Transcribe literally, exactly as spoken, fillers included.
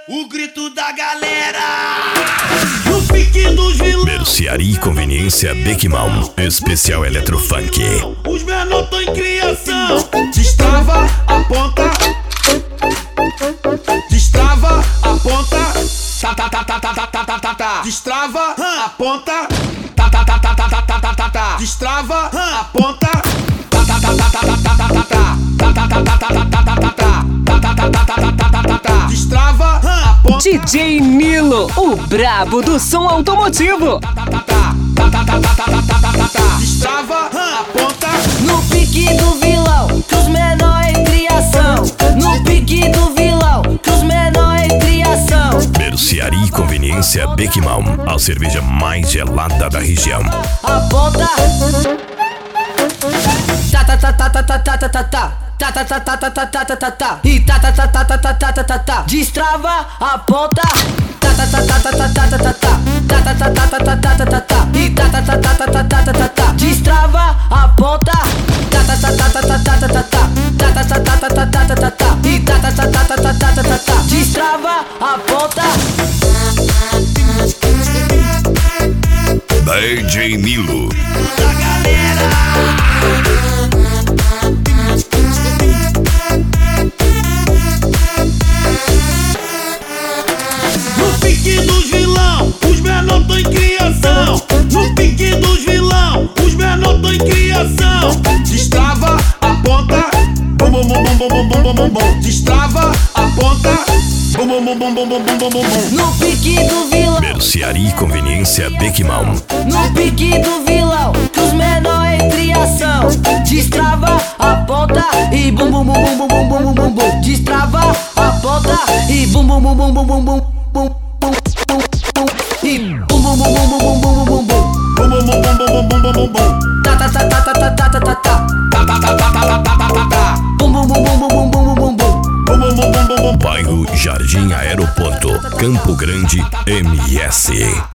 O grito da galera no pique dos vilões. Mercearia e Conveniência Beckman, especial Eletrofunk. Os menor tão em criação. Destrava, aponta. Destrava, aponta. Tá, tá, tá, tá, tá, tá, tá, tá, tá, tá. Destrava, aponta. Tá, tá, tá, tá, tá, tá, tá, tá, tá, tá. Destrava, aponta. Tá, tá, tá, tá, tá, tá, tá, tá, tá, tá. Tá, tá, tá, tá, tá, tá, tá, tá, tá, tá. Tá, tá, tá, tá, tá, tá, tá, tá, tá. Destrava, aponta. D J Nilo, o brabo do som automotivo. Tá, tá, tá, tá, tá, tá, tá, tá, tá, tá, tá, tá. Destrava, aponta. No pique do vilão, que os menor em criação. No pique do vilão, que os menor em criação. Mercearia e Conveniência Beckman, a cerveja mais gelada da região. Aponta. Tá tá tá tá tá tá tá tá tá tá. Tá tá tá tá tá tá tá tá tá tá. E tá tá tá tá tá tá tá tá tá tá. Destrava, aponta. Tá tá tá tá tá tá tá tá tá tá. Tá tá tá tá tá tá tá tá tá tá. E tá tá tá tá tá tá tá tá tá tá. Destrava, aponta. Tá tá tá tá tá tá tá tá tá tá. Tá tá tá tá tá tá tá tá tá tá. E tá tá tá tá tá tá tá tá tá tá. Destrava, aponta. D J Nilo. Da galera. No pique dos vilão, os menor tão em criação. No pique dos vilão, os menor tão em criação. Destrava, aponta. Bum bum bum bum bum bum bum bum bum. Destrava, aponta. Bum bum bum bum bum bum bum bum bum. No pique do vilão. Mercearia e Conveniência Beckman. No pique do vilão, que os menor em criação. Destrava, aponta e bum bum bum bum bum bum bum bum bum. Destrava, aponta e bum bum bum bum bum bum bum bum bum bum. E bum bum bum bum bum bum bum bum bum. Bum bum bum bum bum bum bum bum bum. Tá tá tá tá tá tá tá tá tá tá. Tá tá tá tá tá tá tá tá tá. Bum bum bum bum bum bum bum bum bum. Bum bum bum bum bum bum. Bairro Jardim Aeroporto, Campo Grande, M S.